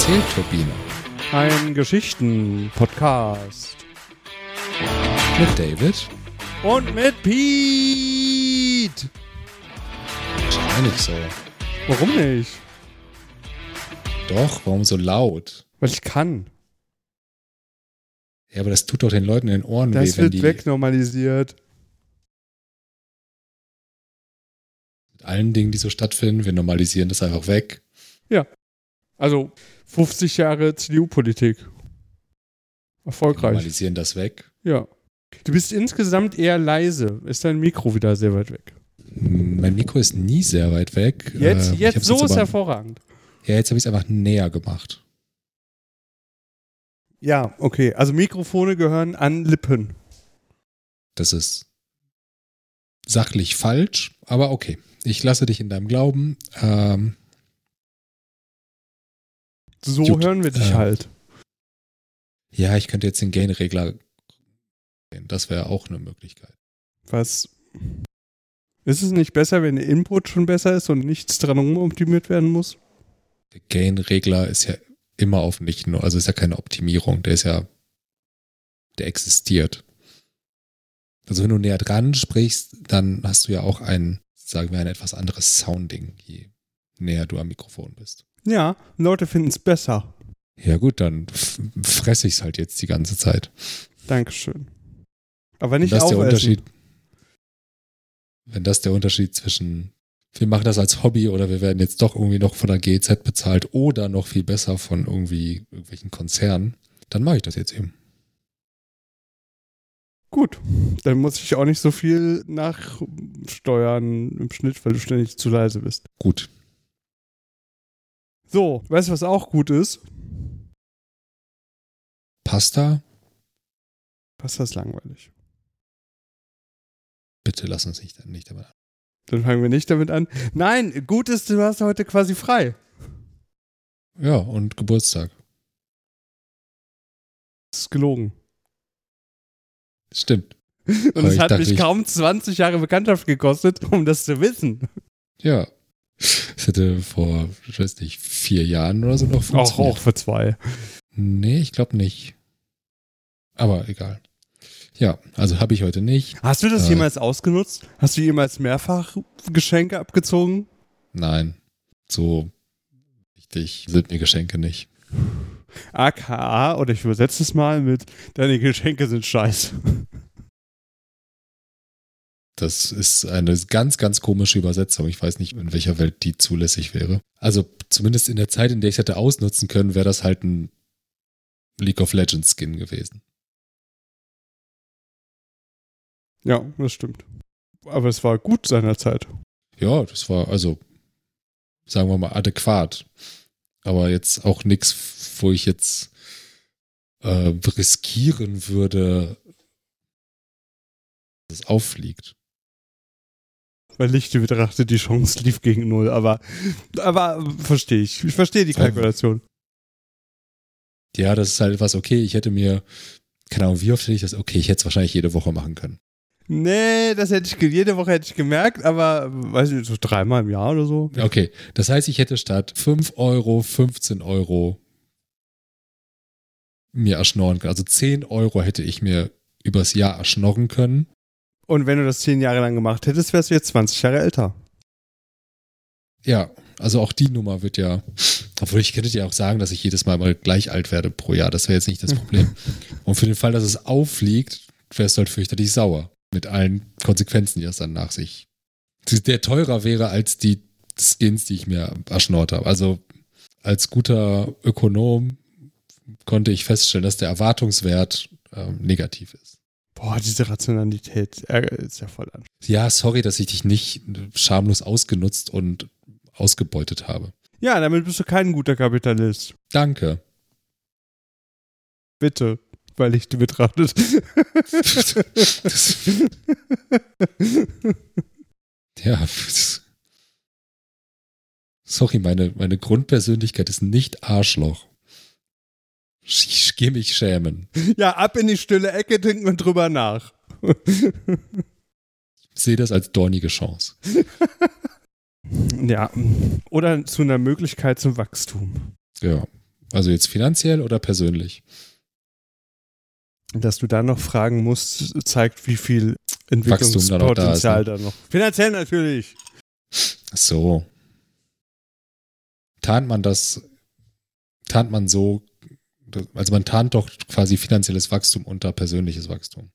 Erzählturbine. Ein Geschichten-Podcast. Mit David. Und mit Pete. Wahrscheinlich so. Warum nicht? Doch, warum so laut? Weil ich kann. Ja, aber das tut doch den Leuten in den Ohren weh, Das wenn wird die wegnormalisiert. mit allen Dingen, die so stattfinden, wir normalisieren das einfach weg. Ja. Also 50 Jahre CDU-Politik. Wir Erfolgreich. normalisieren das weg. Ja. Du bist insgesamt eher leise. Ist dein Mikro wieder sehr weit weg? Mein Mikro ist nie sehr weit weg. Jetzt Ich hab's so jetzt ist aber- hervorragend. Ja, jetzt habe ich es einfach näher gemacht. Ja, okay. Also Mikrofone gehören an Lippen. Das ist sachlich falsch, aber okay. Ich lasse dich in deinem Glauben. So Gut, hören wir dich halt. Ja, ich könnte jetzt den Gain-Regler. Das wäre auch eine Möglichkeit. Was? Ist es nicht besser, wenn der Input schon besser ist und nichts dran optimiert werden muss? Der Gain-Regler ist ja immer auf nicht nur, also ist ja keine Optimierung, der existiert. Also wenn du näher dran sprichst, dann hast du ja auch ein etwas anderes Sounding, je näher du am Mikrofon bist. Ja, Leute finden es besser. Ja gut, dann fresse ich es halt jetzt die ganze Zeit. Dankeschön. Aber nicht Das ist der aufessen. Unterschied. Wenn das der Unterschied zwischen wir machen das als Hobby oder wir werden jetzt doch irgendwie noch von der GEZ bezahlt oder noch viel besser von irgendwelchen Konzernen, dann mache ich das jetzt eben. Gut, dann muss ich auch nicht so viel nachsteuern im Schnitt, weil du ständig zu leise bist. Gut. So, weißt du, was auch gut ist? Pasta? Passt das langweilig. Bitte lass uns nicht damit an. Dann fangen wir nicht damit an. Nein, gut ist, du hast heute quasi frei. Ja, und Geburtstag. Das ist gelogen. Stimmt. Und Aber es ich hat dachte, mich kaum 20 Jahre Bekanntschaft gekostet, um das zu wissen. Ja. Es hätte vor, ich weiß nicht, 4 Jahren oder so noch funktioniert. Auch für 2. Nee, ich glaube nicht. Aber egal. Ja, also habe ich heute nicht. Hast du das jemals ausgenutzt? Hast du jemals mehrfach Geschenke abgezogen? Nein. So richtig sind mir Geschenke nicht. AKA, oder ich übersetze es mal mit, deine Geschenke sind scheiße. Das ist eine ganz, ganz komische Übersetzung. Ich weiß nicht, in welcher Welt die zulässig wäre. Also zumindest in der Zeit, in der ich es hätte ausnutzen können, wäre das halt ein League of Legends Skin gewesen. Ja, das stimmt. Aber es war gut seinerzeit. Ja, das war also, sagen wir mal, adäquat. Aber jetzt auch nichts, wo ich jetzt riskieren würde, dass es auffliegt. Bei Lichte betrachtet, die Chance lief gegen 0. Aber verstehe ich. Ich verstehe die Kalkulation. Ja, das ist halt was, okay, ich hätte mir, keine Ahnung, wie oft hätte ich das, okay, ich hätte es wahrscheinlich jede Woche machen können. Nee, das jede Woche hätte ich gemerkt, aber, weiß ich, so 3-mal im Jahr oder so. Okay, das heißt, ich hätte statt 5 Euro 15 Euro mir erschnorren können. Also 10 Euro hätte ich mir übers Jahr erschnorren können. Und wenn du das 10 Jahre lang gemacht hättest, wärst du jetzt 20 Jahre älter. Ja, also auch die Nummer wird ja, obwohl ich könnte dir auch sagen, dass ich jedes Mal gleich alt werde pro Jahr. Das wäre jetzt nicht das Problem. Und für den Fall, dass es auffliegt, wärst du halt fürchterlich sauer. Mit allen Konsequenzen, die das dann nach sich. Der teurer wäre als die Skins, die ich mir erschnort habe. Also als guter Ökonom konnte ich feststellen, dass der Erwartungswert negativ ist. Boah, diese Rationalität ist ja voll an. Ja, sorry, dass ich dich nicht schamlos ausgenutzt und ausgebeutet habe. Ja, damit bist du kein guter Kapitalist. Danke. Bitte, weil Lichte betrachtet. Ja, sorry, meine Grundpersönlichkeit ist nicht Arschloch. Ich gehe mich schämen. Ja, ab in die stille Ecke, denken wir drüber nach. Ich sehe das als dornige Chance. Ja, oder zu einer Möglichkeit zum Wachstum. Ja, Also jetzt finanziell oder persönlich? Dass du dann noch fragen musst, zeigt, wie viel Wachstum da noch da ist, Entwicklungspotenzial ne? da noch. Finanziell natürlich. Ach so. Tarnt man so, also man tarnt doch quasi finanzielles Wachstum unter persönliches Wachstum.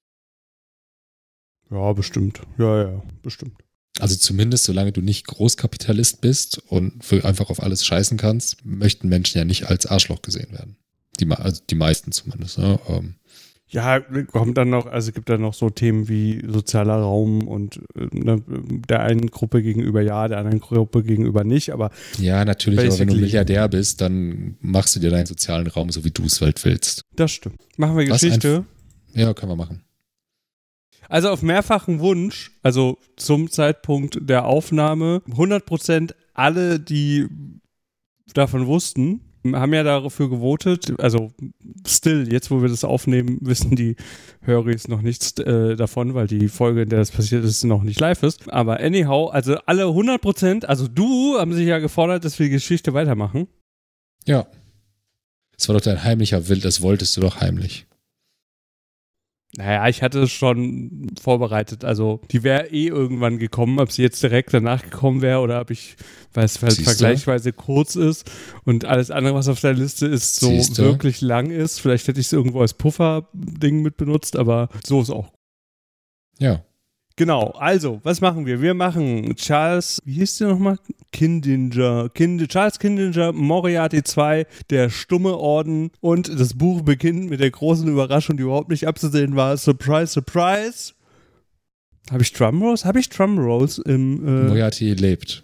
Ja, bestimmt. Ja, bestimmt. Also zumindest, solange du nicht Großkapitalist bist und einfach auf alles scheißen kannst, möchten Menschen ja nicht als Arschloch gesehen werden. Also die meisten zumindest. Ne? Ja, kommt dann noch, also gibt dann noch so Themen wie sozialer Raum und der einen Gruppe gegenüber ja, der anderen Gruppe gegenüber nicht, aber ja, natürlich, aber wenn du basically- Milliardär bist, dann machst du dir deinen sozialen Raum so, wie du es halt willst. das stimmt. Machen wir Was Geschichte. Ja, können wir machen. Also auf mehrfachen Wunsch, also zum Zeitpunkt der Aufnahme, 100% alle, die davon wussten, haben ja dafür gewotet, also still, jetzt wo wir das aufnehmen, wissen die Höris noch nichts davon, weil die Folge, in der das passiert ist, noch nicht live ist. Aber anyhow, also alle 100%, also du, haben sich ja gefordert, dass wir die Geschichte weitermachen. Ja. Das war doch dein heimlicher Wille, das wolltest du doch heimlich. Naja, ich hatte es schon vorbereitet. Also, die wäre irgendwann gekommen. Ob sie jetzt direkt danach gekommen wäre oder ob ich, weil es halt vergleichsweise kurz ist und alles andere, was auf der Liste ist, so wirklich lang ist. Vielleicht hätte ich es irgendwo als Puffer-Ding mit benutzt, aber so ist auch. Ja. Genau, also, was machen wir? Wir machen Charles, wie hieß der nochmal? Charles Kindinger, Moriarty 2, der stumme Orden, und das Buch beginnt mit der großen Überraschung, die überhaupt nicht abzusehen war. Surprise, surprise! Habe ich Drumrolls? Habe ich Drumrolls im... Moriarty lebt.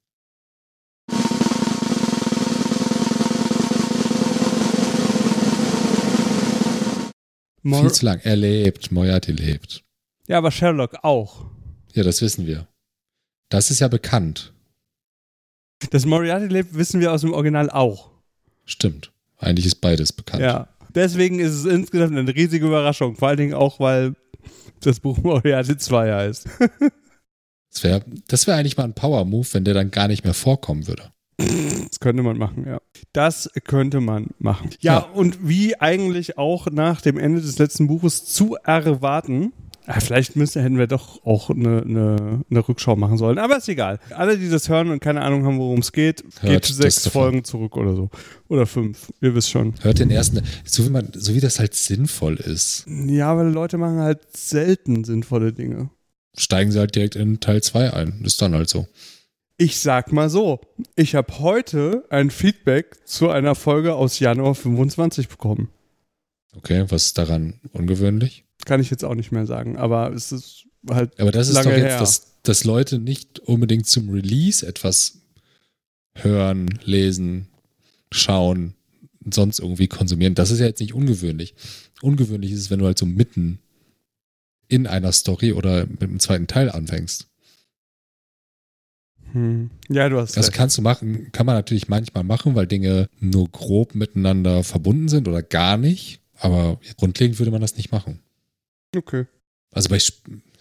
Viel zu lang. Er lebt. Moriarty lebt. Ja, aber Sherlock auch. Ja, das wissen wir. Das ist ja bekannt. Dass Moriarty lebt, wissen wir aus dem Original auch. Stimmt. Eigentlich ist beides bekannt. Ja. Deswegen ist es insgesamt eine riesige Überraschung. Vor allen Dingen auch, weil das Buch Moriarty 2 heißt. Das wär eigentlich mal ein Power-Move, wenn der dann gar nicht mehr vorkommen würde. Das könnte man machen, ja. Das könnte man machen. Ja, und wie eigentlich auch nach dem Ende des letzten Buches zu erwarten, vielleicht hätten wir doch auch eine Rückschau machen sollen, aber ist egal. Alle, die das hören und keine Ahnung haben, worum es geht 6 Folgen zurück oder so. Oder 5, ihr wisst schon. Hört den ersten, so wie das halt sinnvoll ist. Ja, weil Leute machen halt selten sinnvolle Dinge. Steigen sie halt direkt in Teil 2 ein. Ist dann halt so. Ich sag mal so, ich habe heute ein Feedback zu einer Folge aus Januar 25 bekommen. Okay, was ist daran ungewöhnlich? Kann ich jetzt auch nicht mehr sagen, aber es ist halt aber das ist lange doch jetzt, her. dass Leute nicht unbedingt zum Release etwas hören, lesen, schauen, sonst irgendwie konsumieren. Das ist ja jetzt nicht ungewöhnlich. Ungewöhnlich ist es, wenn du halt so mitten in einer Story oder mit dem zweiten Teil anfängst. Ja, du hast das recht. kann man natürlich manchmal machen, weil Dinge nur grob miteinander verbunden sind oder gar nicht. Aber grundlegend würde man das nicht machen. Okay. Also bei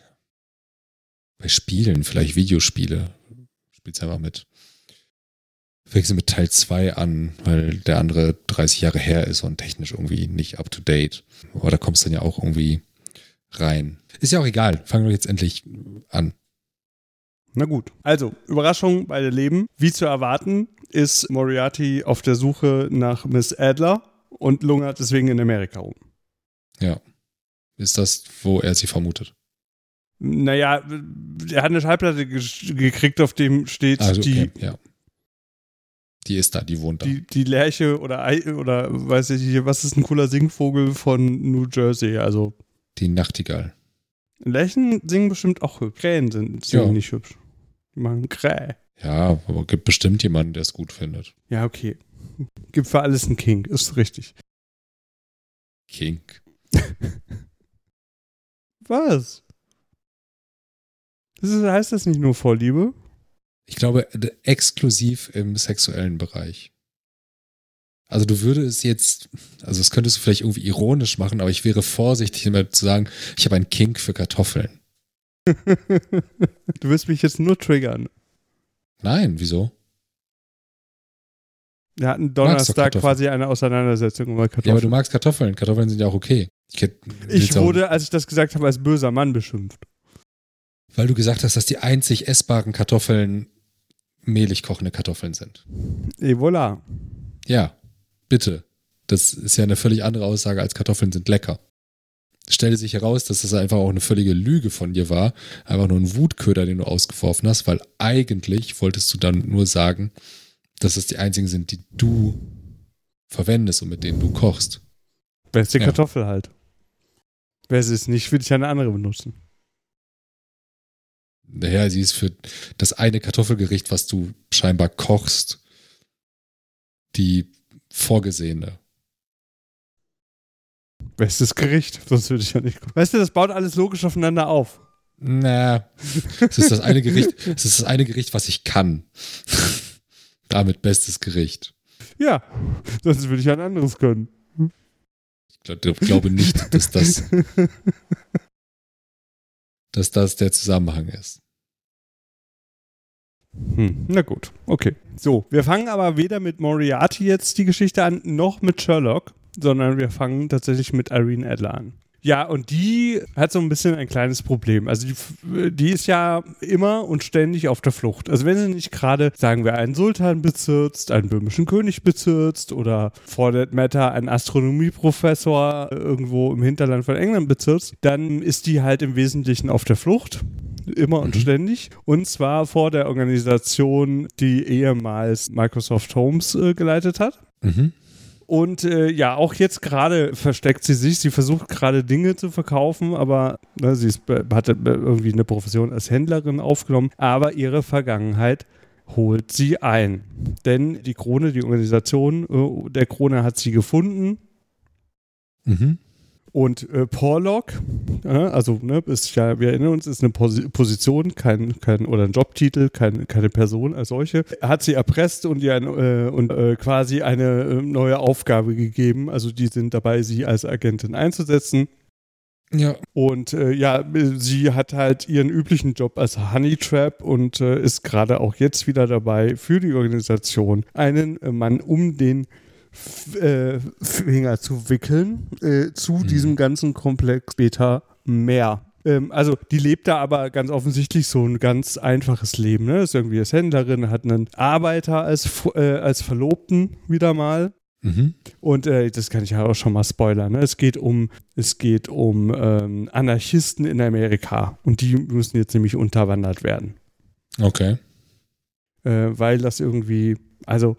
Spielen, vielleicht Videospiele, spielst einfach mit. Fängst du mit Teil 2 an, weil der andere 30 Jahre her ist und technisch irgendwie nicht up to date. Aber da kommst du dann ja auch irgendwie rein. Ist ja auch egal. Fangen wir jetzt endlich an. Na gut. Also, Überraschung, beide leben. Wie zu erwarten, ist Moriarty auf der Suche nach Miss Adler und lungert deswegen in Amerika rum. Ja. Ist das, wo er sie vermutet? Naja, er hat eine Schallplatte gekriegt, auf dem steht Die ist da, die wohnt da. Die Lerche oder weiß ich, was ist ein cooler Singvogel von New Jersey? Also die Nachtigall. Lerchen singen bestimmt auch hübsch. Krähen sind nicht hübsch. Die machen Kräh. Ja, aber gibt bestimmt jemanden, der es gut findet. Ja, okay. Gibt für alles einen King, ist richtig. Kink. Was? Heißt das nicht nur Vorliebe? Ich glaube, exklusiv im sexuellen Bereich. Also du würdest jetzt, also das könntest du vielleicht irgendwie ironisch machen, aber ich wäre vorsichtig, immer zu sagen, ich habe einen Kink für Kartoffeln. Du willst mich jetzt nur triggern. Nein, wieso? Wir hatten Donnerstag quasi eine Auseinandersetzung über Kartoffeln. Ja, aber du magst Kartoffeln. Kartoffeln sind ja auch okay. Ich wurde, als ich das gesagt habe, als böser Mann beschimpft. Weil du gesagt hast, dass die einzig essbaren Kartoffeln mehlig kochende Kartoffeln sind. Et voilà. Ja, bitte. Das ist ja eine völlig andere Aussage als Kartoffeln sind lecker. Es stellte sich heraus, dass das einfach auch eine völlige Lüge von dir war. Einfach nur ein Wutköder, den du ausgeworfen hast, weil eigentlich wolltest du dann nur sagen, dass es die einzigen sind, die du verwendest und mit denen du kochst. Beste Kartoffel halt. Wer es ist nicht, würde ich eine andere benutzen. Naja, sie ist für das eine Kartoffelgericht, was du scheinbar kochst, die vorgesehene. Bestes Gericht, sonst würde ich ja nicht. Weißt du, das baut alles logisch aufeinander auf. Na, es ist das eine Gericht, was ich kann. Damit bestes Gericht. Ja, sonst würde ich ein anderes können. Ich glaube nicht, dass das der Zusammenhang ist. Na gut, okay. So, wir fangen aber weder mit Moriarty jetzt die Geschichte an, noch mit Sherlock, sondern wir fangen tatsächlich mit Irene Adler an. Ja, und die hat so ein bisschen ein kleines Problem. Also die ist ja immer und ständig auf der Flucht. Also wenn sie nicht gerade, sagen wir, einen Sultan bezirzt, einen böhmischen König bezirzt oder for that matter einen Astronomieprofessor irgendwo im Hinterland von England bezirzt, dann ist die halt im Wesentlichen auf der Flucht. Immer und ständig. Und zwar vor der Organisation, die ehemals Microsoft Holmes geleitet hat. Mhm. Und ja, auch jetzt gerade versteckt sie sich. Sie versucht gerade Dinge zu verkaufen, aber sie hat irgendwie eine Profession als Händlerin aufgenommen. Aber ihre Vergangenheit holt sie ein. Denn die Krone, die Organisation der Krone hat sie gefunden. Mhm. Und Porlock, also ist ja, wir erinnern uns, ist eine Position, kein oder ein Jobtitel, keine Person als solche, hat sie erpresst und ihr quasi eine neue Aufgabe gegeben. Also die sind dabei, sie als Agentin einzusetzen. Ja. Und sie hat halt ihren üblichen Job als Honey Trap und ist gerade auch jetzt wieder dabei, für die Organisation einen Mann um den Finger zu wickeln, zu diesem ganzen Komplex später mehr. Also die lebt da aber ganz offensichtlich so ein ganz einfaches Leben. Ne? Ist irgendwie als Händlerin, hat einen Arbeiter als Verlobten wieder mal. Mhm. Und das kann ich ja auch schon mal spoilern. Ne? Es geht um Anarchisten in Amerika und die müssen jetzt nämlich unterwandert werden. Okay. Weil das irgendwie, also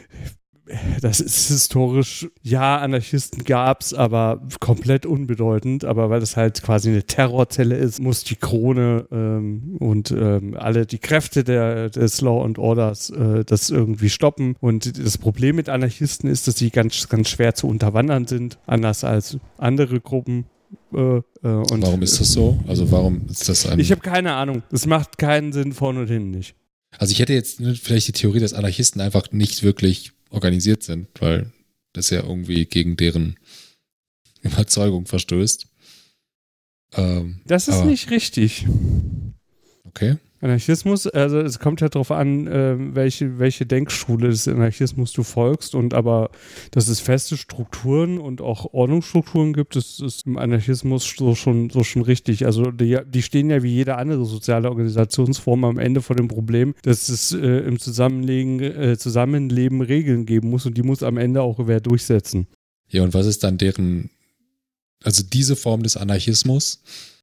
das ist historisch, ja, Anarchisten gab's, aber komplett unbedeutend. Aber weil das halt quasi eine Terrorzelle ist, muss die Krone und alle die Kräfte des Law and Orders das irgendwie stoppen. Und das Problem mit Anarchisten ist, dass sie ganz, ganz schwer zu unterwandern sind, anders als andere Gruppen. Und warum ist das so? Also warum ist das Ich habe keine Ahnung. Es macht keinen Sinn vorne und hinten nicht. Also ich hätte jetzt vielleicht die Theorie, dass Anarchisten einfach nicht wirklich organisiert sind, weil das ja irgendwie gegen deren Überzeugung verstößt. Das ist nicht richtig. Okay. Anarchismus, also es kommt ja darauf an, welche Denkschule des Anarchismus du folgst, und aber dass es feste Strukturen und auch Ordnungsstrukturen gibt, das ist im Anarchismus so schon richtig. Also die stehen ja wie jede andere soziale Organisationsform am Ende vor dem Problem, dass es im Zusammenleben Regeln geben muss, und die muss am Ende auch wer durchsetzen. Ja, und was ist dann also diese Form des Anarchismus?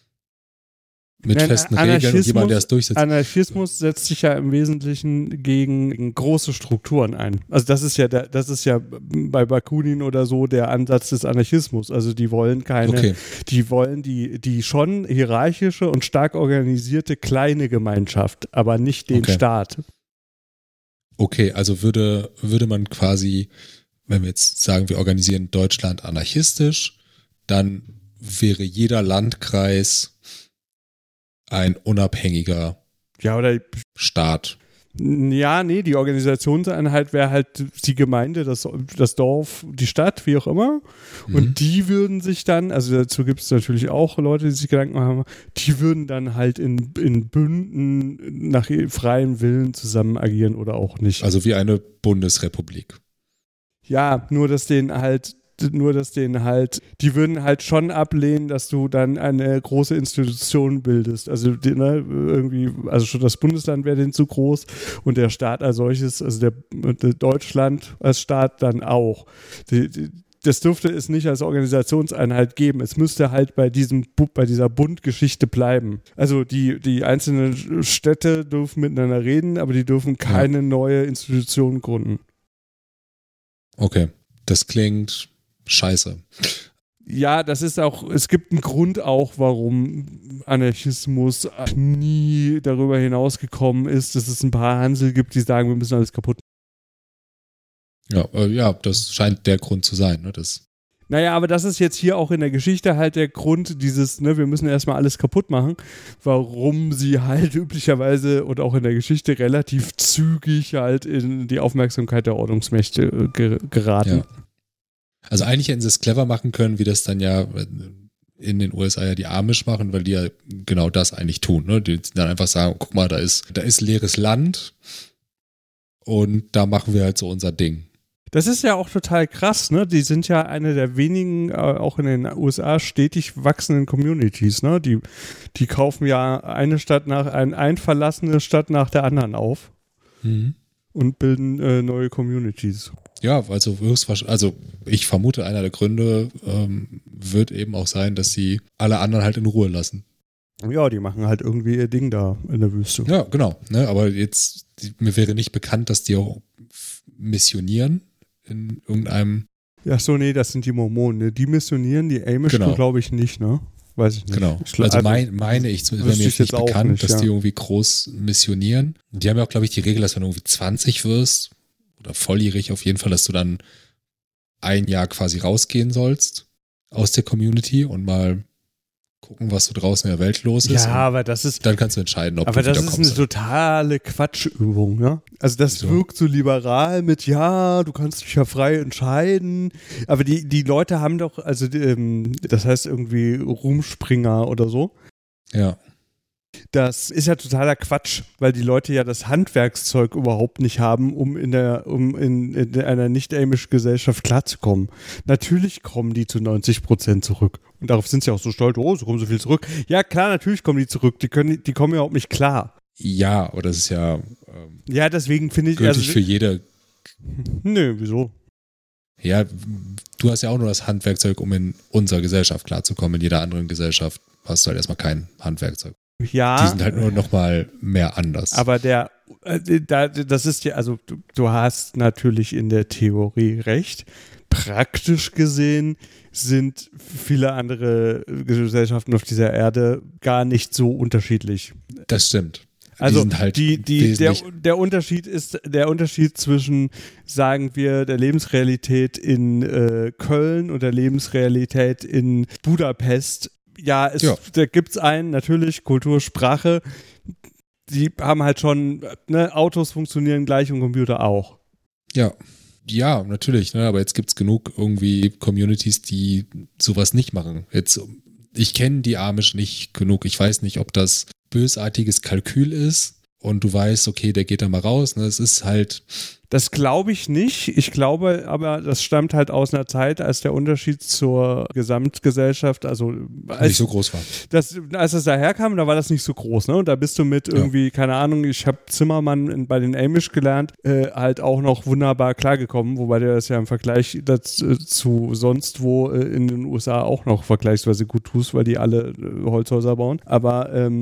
Mit festen Regeln und jemand, der es durchsetzt. Anarchismus setzt sich ja im Wesentlichen gegen große Strukturen ein. Also das ist ja bei Bakunin oder so der Ansatz des Anarchismus. Also die wollen die wollen die schon hierarchische und stark organisierte kleine Gemeinschaft, aber nicht den Staat. Okay, also würde man quasi, wenn wir jetzt sagen, wir organisieren Deutschland anarchistisch, dann wäre jeder Landkreis ein unabhängiger Staat. Ja, nee, die Organisationseinheit wäre halt die Gemeinde, das Dorf, die Stadt, wie auch immer. Und die würden sich dann, also dazu gibt es natürlich auch Leute, die sich Gedanken machen, die würden dann halt in Bünden nach freiem Willen zusammen agieren oder auch nicht. Also wie eine Bundesrepublik. Ja, nur dass denen halt, die würden halt schon ablehnen, dass du dann eine große Institution bildest. Also irgendwie, also schon das Bundesland wäre denen zu groß und der Staat als solches, also der Deutschland als Staat dann auch. Das dürfte es nicht als Organisationseinheit geben. Es müsste halt bei dieser Bundgeschichte bleiben. Also die einzelnen Städte dürfen miteinander reden, aber die dürfen keine neue Institution gründen. Okay, das klingt scheiße. Ja, das ist auch, es gibt einen Grund auch, warum Anarchismus nie darüber hinausgekommen ist, dass es ein paar Hansel gibt, die sagen, wir müssen alles kaputt machen. Ja, das scheint der Grund zu sein. Ne? Naja, aber das ist jetzt hier auch in der Geschichte halt der Grund dieses, wir müssen erstmal alles kaputt machen, warum sie halt üblicherweise und auch in der Geschichte relativ zügig halt in die Aufmerksamkeit der Ordnungsmächte geraten. Ja. Also eigentlich hätten sie es clever machen können, wie das dann ja in den USA ja die Amish machen, weil die ja genau das eigentlich tun. Ne? Die dann einfach sagen, guck mal, da ist leeres Land und da machen wir halt so unser Ding. Das ist ja auch total krass, ne? Die sind ja eine der wenigen, auch in den USA, stetig wachsenden Communities, ne? Die kaufen ja eine verlassene Stadt nach der anderen auf und bilden neue Communities. Ja, also ich vermute, einer der Gründe wird eben auch sein, dass sie alle anderen halt in Ruhe lassen. Ja, die machen halt irgendwie ihr Ding da in der Wüste. Ja, genau. Ne? Aber jetzt, mir wäre nicht bekannt, dass die auch missionieren in irgendeinem. Ach so, nee, das sind die Mormonen. Ne? Die missionieren, die Amish glaube ich nicht, ne? Weiß ich nicht. Genau. Also meine ich, wäre mir jetzt nicht bekannt, nicht, dass die irgendwie groß missionieren. Die haben ja auch, glaube ich, die Regel, dass wenn du irgendwie 20 wirst, oder volljährig auf jeden Fall, dass du dann ein Jahr quasi rausgehen sollst aus der Community und mal gucken, was so draußen in der Welt los ist. Ja, aber das ist. Dann kannst du entscheiden, ob du wiederkommst. Aber das ist eine totale Quatschübung, ne? Also das wirkt so liberal mit, ja, du kannst dich ja frei entscheiden. Aber die Leute haben doch, also das heißt irgendwie Rumspringer oder so. Ja. Das ist ja totaler Quatsch, weil die Leute ja das Handwerkszeug überhaupt nicht haben, um in einer nicht-Amish-Gesellschaft klarzukommen. Natürlich kommen die zu 90% zurück. Und darauf sind sie auch so stolz, so kommen so viel zurück. Ja, klar, natürlich kommen die zurück. Die kommen überhaupt nicht klar. Ja, aber das ist ja ja, deswegen finde ich gültig für jede. Nö, wieso? Ja, du hast ja auch nur das Handwerkzeug, um in unserer Gesellschaft klarzukommen. In jeder anderen Gesellschaft hast du halt erstmal kein Handwerkzeug. Ja. Die sind halt nur noch mal mehr anders. Aber das ist ja, also du hast natürlich in der Theorie recht. Praktisch gesehen sind viele andere Gesellschaften auf dieser Erde gar nicht so unterschiedlich. Das stimmt. Also halt der Unterschied zwischen, sagen wir, der Lebensrealität in Köln und der Lebensrealität in Budapest. Ja, da gibt es natürlich Kultur, Sprache. Die haben halt schon, Autos funktionieren gleich und Computer auch. Ja, natürlich, ne? Aber jetzt gibt es genug irgendwie Communities, die sowas nicht machen. Ich kenne die Amish nicht genug. Ich weiß nicht, ob das bösartiges Kalkül ist und du weißt, okay, der geht da mal raus. Ne? Es ist halt. Das glaube ich nicht. Ich glaube aber, das stammt halt aus einer Zeit, als der Unterschied zur Gesamtgesellschaft, also nicht so groß war. Als es daherkam, da war das nicht so groß, ne? Und da bist du mit irgendwie, keine Ahnung, ich habe Zimmermann bei den Amish gelernt, halt auch noch wunderbar klargekommen, wobei der das ja im Vergleich zu sonst wo in den USA auch noch vergleichsweise gut tust, weil die alle Holzhäuser bauen. Aber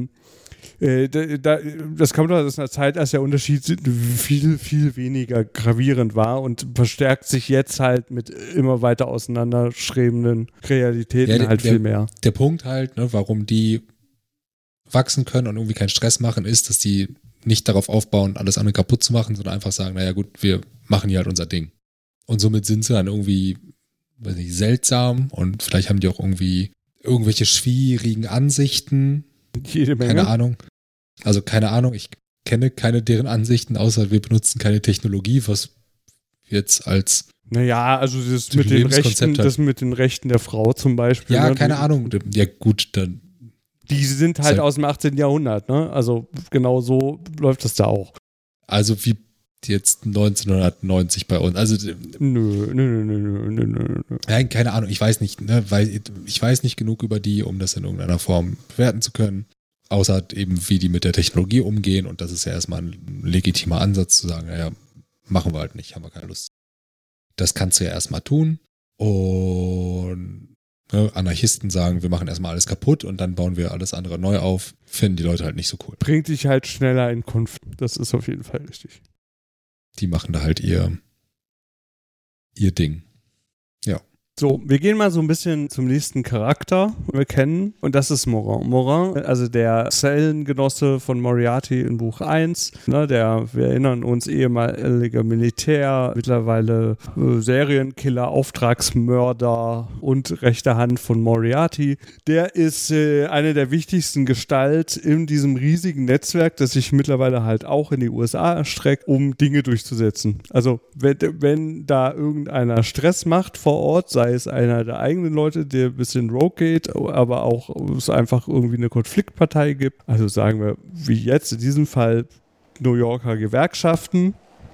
das kommt aus einer Zeit, als der Unterschied viel, viel weniger gravierend war und verstärkt sich jetzt halt mit immer weiter auseinanderstrebenden Realitäten viel mehr. Der Punkt halt, ne, warum die wachsen können und irgendwie keinen Stress machen, ist, dass die nicht darauf aufbauen, alles andere kaputt zu machen, sondern einfach sagen, naja gut, wir machen hier halt unser Ding. Und somit sind sie dann irgendwie, weiß nicht, seltsam und vielleicht haben die auch irgendwie irgendwelche schwierigen Ansichten. Jede Menge. Keine Ahnung. Also keine Ahnung, ich kenne keine deren Ansichten, außer wir benutzen keine Technologie, was jetzt als naja, also das mit den Rechten der Frau zum Beispiel. Ja, keine Ahnung. Ja gut, dann. Die sind halt aus dem 18. Jahrhundert, ne? Also genau so läuft das da auch. Also wie jetzt 1990 bei uns. Also Nö. nein, keine Ahnung, ich weiß nicht, ne, weil ich weiß nicht genug über die, um das in irgendeiner Form bewerten zu können. Außer eben, wie die mit der Technologie umgehen, und das ist ja erstmal ein legitimer Ansatz zu sagen, naja, machen wir halt nicht, haben wir keine Lust. Das kannst du ja erstmal tun. Und Anarchisten sagen, wir machen erstmal alles kaputt und dann bauen wir alles andere neu auf, finden die Leute halt nicht so cool. Bringt dich halt schneller in Konflikt. Das ist auf jeden Fall richtig. Die machen da halt ihr Ding. Ja. So, wir gehen mal so ein bisschen zum nächsten Charakter, den wir kennen, und das ist Morin. Morin, also der Zellengenosse von Moriarty in Buch 1, ne, wir erinnern uns, ehemaliger Militär, mittlerweile Serienkiller, Auftragsmörder und rechte Hand von Moriarty. Der ist eine der wichtigsten Gestalten in diesem riesigen Netzwerk, das sich mittlerweile halt auch in die USA erstreckt, um Dinge durchzusetzen. Also, wenn da irgendeiner Stress macht vor Ort, sei es einer der eigenen Leute, der ein bisschen rogue geht, aber auch es einfach irgendwie eine Konfliktpartei gibt. Also sagen wir, wie jetzt in diesem Fall New Yorker Gewerkschaften,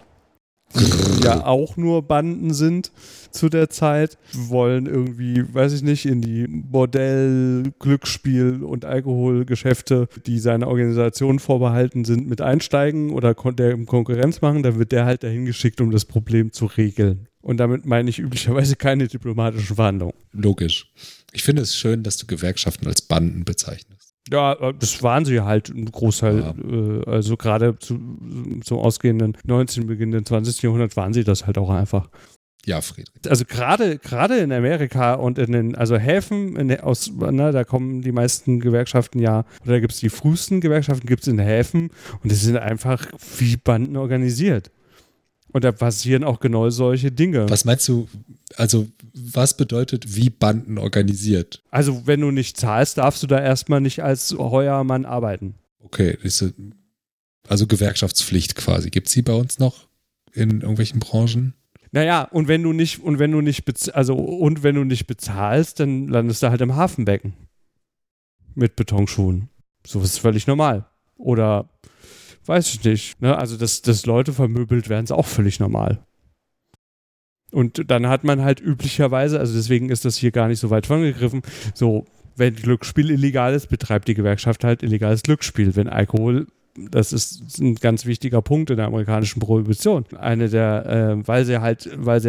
die ja auch nur Banden sind zu der Zeit, wollen irgendwie, weiß ich nicht, in die Bordell-, Glücksspiel- und Alkoholgeschäfte, die seiner Organisation vorbehalten sind, mit einsteigen oder der Konkurrenz machen, dann wird der halt dahin geschickt, um das Problem zu regeln. Und damit meine ich üblicherweise keine diplomatischen Verhandlungen. Logisch. Ich finde es schön, dass du Gewerkschaften als Banden bezeichnest. Ja, das waren sie halt ein Großteil, also gerade zum ausgehenden 19., beginnenden 20. Jahrhundert waren sie das halt auch einfach. Ja, Friedrich. Also gerade in Amerika und in den Häfen, da kommen die meisten Gewerkschaften ja, oder da gibt es die frühesten Gewerkschaften, gibt es in Häfen, und die sind einfach wie Banden organisiert. Und da passieren auch genau solche Dinge. Was meinst du, also was bedeutet wie Banden organisiert? Also wenn du nicht zahlst, darfst du da erstmal nicht als Heuermann arbeiten. Okay, also Gewerkschaftspflicht quasi. Gibt es die bei uns noch in irgendwelchen Branchen? Naja, und wenn du nicht bezahlst, dann landest du halt im Hafenbecken. Mit Betonschuhen. So ist völlig normal. Oder weiß ich nicht. Ne? Also, dass Leute vermöbelt werden, ist auch völlig normal. Und dann hat man halt üblicherweise, also deswegen ist das hier gar nicht so weit vorgegriffen, so, wenn Glücksspiel illegal ist, betreibt die Gewerkschaft halt illegales Glücksspiel. Wenn Alkohol, das ist ein ganz wichtiger Punkt in der amerikanischen Prohibition. Weil sie halt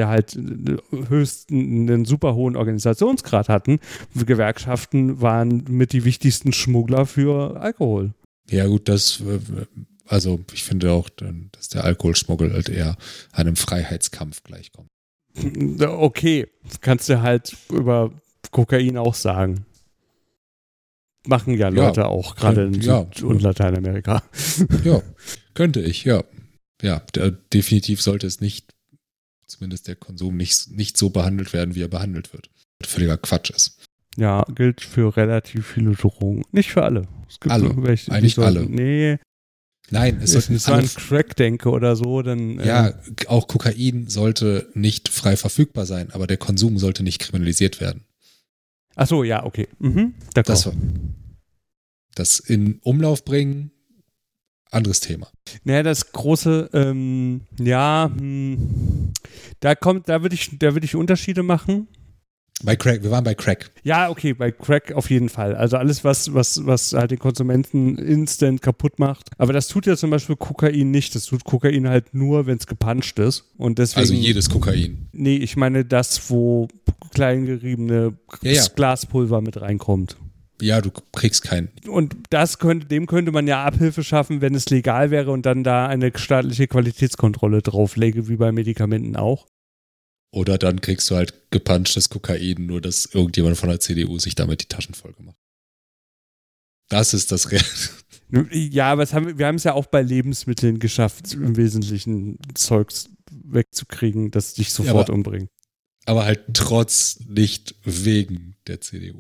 einen super hohen Organisationsgrad hatten, Gewerkschaften waren mit die wichtigsten Schmuggler für Alkohol. Ja gut, also ich finde auch, dass der Alkoholschmuggel halt eher einem Freiheitskampf gleichkommt. Okay, kannst du halt über Kokain auch sagen. Machen ja Leute auch, gerade in Süd- und Lateinamerika. Ja, könnte ich, ja. Ja, definitiv sollte es nicht, zumindest der Konsum, nicht so behandelt werden, wie er behandelt wird. Völliger Quatsch ist. Ja, gilt für relativ viele Drogen. Nicht für alle. Es gibt alle, welche, eigentlich alle. Nee. Nein, es sollten wenn ich an Crack denke oder so, dann... Ja, auch Kokain sollte nicht frei verfügbar sein, aber der Konsum sollte nicht kriminalisiert werden. Ach so, ja, okay. Das in Umlauf bringen, anderes Thema. Naja, das große, da würde ich Unterschiede machen. Bei Crack, wir waren bei Crack. Ja, okay, bei Crack auf jeden Fall. Also alles, was halt den Konsumenten instant kaputt macht. Aber das tut ja zum Beispiel Kokain nicht. Das tut Kokain halt nur, wenn es gepanscht ist. Und deswegen, also jedes Kokain. Nee, ich meine das, wo kleingeriebene Glaspulver mit reinkommt. Ja, du kriegst keinen. Und dem könnte man ja Abhilfe schaffen, wenn es legal wäre und dann da eine staatliche Qualitätskontrolle drauflege, wie bei Medikamenten auch. Oder dann kriegst du halt gepanschtes Kokain, nur dass irgendjemand von der CDU sich damit die Taschen voll gemacht. Das ist das Real. Ja, aber wir haben es ja auch bei Lebensmitteln geschafft, im Wesentlichen Zeugs wegzukriegen, das dich sofort umbringt. Aber halt nicht wegen der CDU.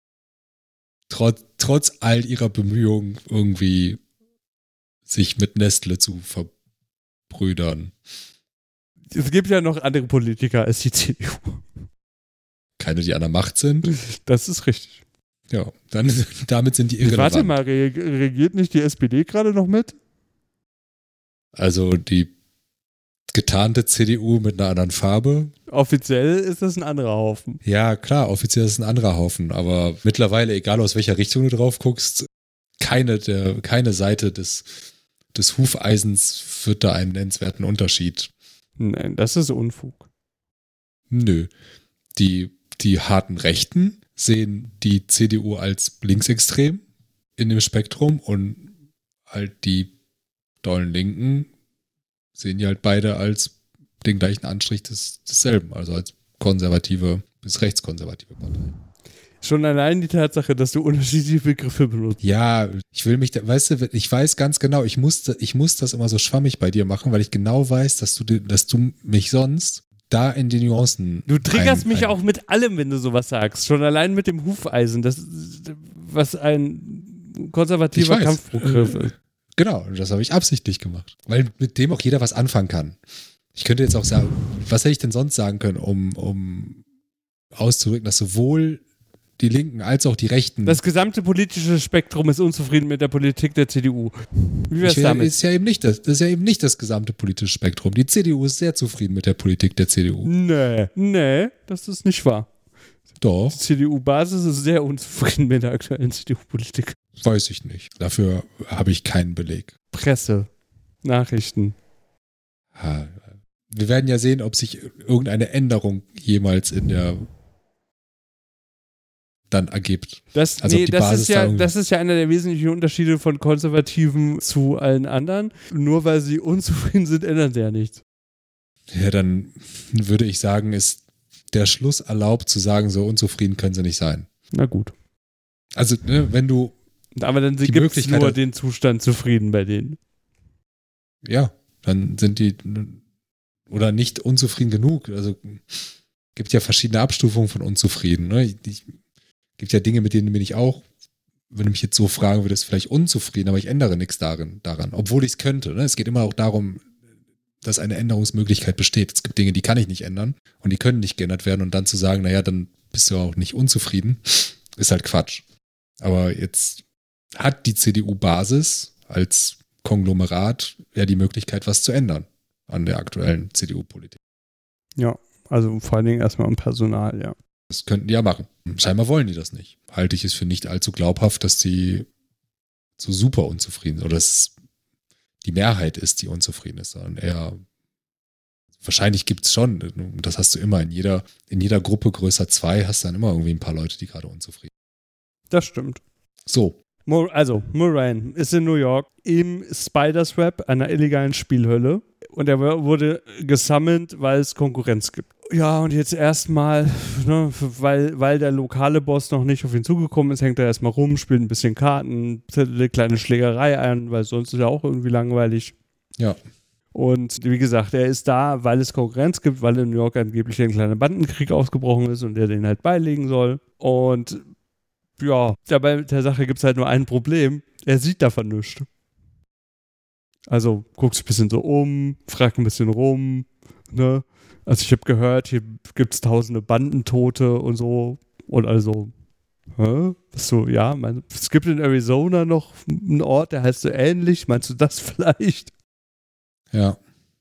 Trotz all ihrer Bemühungen, irgendwie sich mit Nestle zu verbrüdern. Es gibt ja noch andere Politiker als die CDU. Keine, die an der Macht sind. Das ist richtig. Ja, damit sind die irrelevant. Warte mal, regiert nicht die SPD gerade noch mit? Also die getarnte CDU mit einer anderen Farbe. Offiziell ist das ein anderer Haufen. Ja, klar, offiziell ist es ein anderer Haufen, aber mittlerweile, egal aus welcher Richtung du drauf guckst, keine Seite des Hufeisens führt da einen nennenswerten Unterschied. Nein, das ist Unfug. Nö. Die harten Rechten sehen die CDU als linksextrem in dem Spektrum und halt die dollen Linken sehen die halt beide als den gleichen Anstrich desselben, also als konservative bis rechtskonservative Partei. Schon allein die Tatsache, dass du unterschiedliche Begriffe benutzt. Ja, ich will mich, weißt du, ich weiß ganz genau, ich muss das immer so schwammig bei dir machen, weil ich genau weiß, dass du mich sonst da in die Nuancen. Du triggerst mich auch mit allem, wenn du sowas sagst. Schon allein mit dem Hufeisen, was ein konservativer Kampfbegriff ist. Genau, das habe ich absichtlich gemacht. Weil mit dem auch jeder was anfangen kann. Ich könnte jetzt auch sagen, was hätte ich denn sonst sagen können, um auszudrücken, dass sowohl die Linken als auch die Rechten. Das gesamte politische Spektrum ist unzufrieden mit der Politik der CDU. Wie wär's damit? Das ist ja eben nicht das gesamte politische Spektrum. Die CDU ist sehr zufrieden mit der Politik der CDU. Nee, das ist nicht wahr. Doch. Die CDU-Basis ist sehr unzufrieden mit der aktuellen CDU-Politik. Weiß ich nicht. Dafür habe ich keinen Beleg. Presse, Nachrichten. Wir werden ja sehen, ob sich irgendeine Änderung jemals dann ergibt. Das ist ja einer der wesentlichen Unterschiede von Konservativen zu allen anderen. Nur weil sie unzufrieden sind, ändern sie ja nichts. Ja, dann würde ich sagen, ist der Schluss erlaubt zu sagen, so unzufrieden können sie nicht sein. Na gut. Also, wenn du aber dann gibt es nur den Zustand zufrieden bei denen. Ja, dann sind die oder nicht unzufrieden genug. Also gibt ja verschiedene Abstufungen von unzufrieden. Ne? Gibt ja Dinge, mit denen bin ich auch, wenn du mich jetzt so fragen würdest, vielleicht unzufrieden, aber ich ändere nichts daran, obwohl ich es könnte. Ne? Es geht immer auch darum, dass eine Änderungsmöglichkeit besteht. Es gibt Dinge, die kann ich nicht ändern und die können nicht geändert werden und dann zu sagen, naja, dann bist du auch nicht unzufrieden, ist halt Quatsch. Aber jetzt hat die CDU-Basis als Konglomerat ja die Möglichkeit, was zu ändern an der aktuellen CDU-Politik. Ja, also vor allen Dingen erstmal am Personal, ja. Das könnten die ja machen. Scheinbar wollen die das nicht. Halte ich es für nicht allzu glaubhaft, dass die so super unzufrieden sind oder dass die Mehrheit ist, die unzufrieden ist, sondern eher wahrscheinlich gibt es schon, das hast du immer in jeder Gruppe größer 2 hast du dann immer irgendwie ein paar Leute, die gerade unzufrieden sind. Das stimmt. So. Also, Moran ist in New York im Spiders Web, einer illegalen Spielhölle. Und er wurde gesammelt, weil es Konkurrenz gibt. Ja, und jetzt erstmal, ne, weil der lokale Boss noch nicht auf ihn zugekommen ist, hängt er erstmal rum, spielt ein bisschen Karten, zettelt eine kleine Schlägerei ein, weil sonst ist er auch irgendwie langweilig. Ja. Und wie gesagt, er ist da, weil es Konkurrenz gibt, weil in New York angeblich ein kleiner Bandenkrieg ausgebrochen ist und er den halt beilegen soll. Und ja, dabei mit der Sache gibt es halt nur ein Problem. Er sieht davon nichts. Also guckt sich ein bisschen so um, fragt ein bisschen rum, ne? Also ich habe gehört, hier gibt es tausende Bandentote und so. Und also, so, ja, es gibt in Arizona noch einen Ort, der heißt so ähnlich. Meinst du das vielleicht? Ja.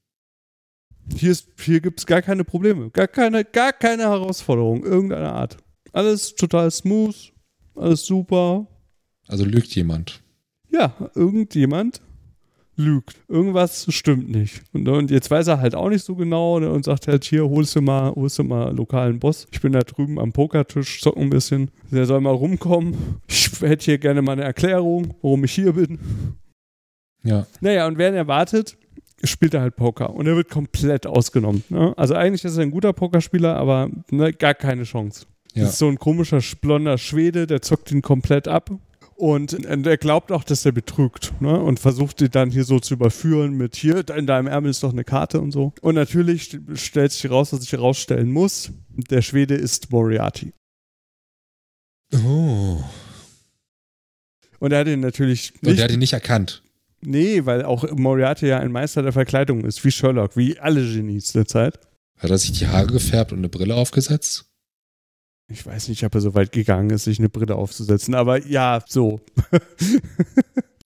Hier gibt es gar keine Probleme, gar keine Herausforderung irgendeiner Art. Alles total smooth, alles super. Also lügt jemand. Ja, irgendjemand lügt. Irgendwas stimmt nicht. Und jetzt weiß er halt auch nicht so genau und sagt halt, hier, holst du mal lokalen Boss. Ich bin da drüben am Pokertisch, zocken ein bisschen. Der soll mal rumkommen. Ich hätte hier gerne mal eine Erklärung, warum ich hier bin. Ja. Naja, und während er wartet, spielt er halt Poker. Und er wird komplett ausgenommen. Ne? Also eigentlich ist er ein guter Pokerspieler, aber gar keine Chance. Ja. Das ist so ein komischer, blonder Schwede, der zockt ihn komplett ab. Und er glaubt auch, dass er betrügt, ne? Und versucht ihn dann hier so zu überführen mit hier, in deinem Ärmel ist doch eine Karte und so. Und natürlich stellt sich raus, was sich herausstellen muss. Der Schwede ist Moriarty. Oh. Und er hat ihn natürlich nicht... Und er hat ihn nicht erkannt. Nee, weil auch Moriarty ja ein Meister der Verkleidung ist, wie Sherlock, wie alle Genies der Zeit. Hat er sich die Haare gefärbt und eine Brille aufgesetzt? Ich weiß nicht, ob er so weit gegangen ist, sich eine Brille aufzusetzen, aber ja, so.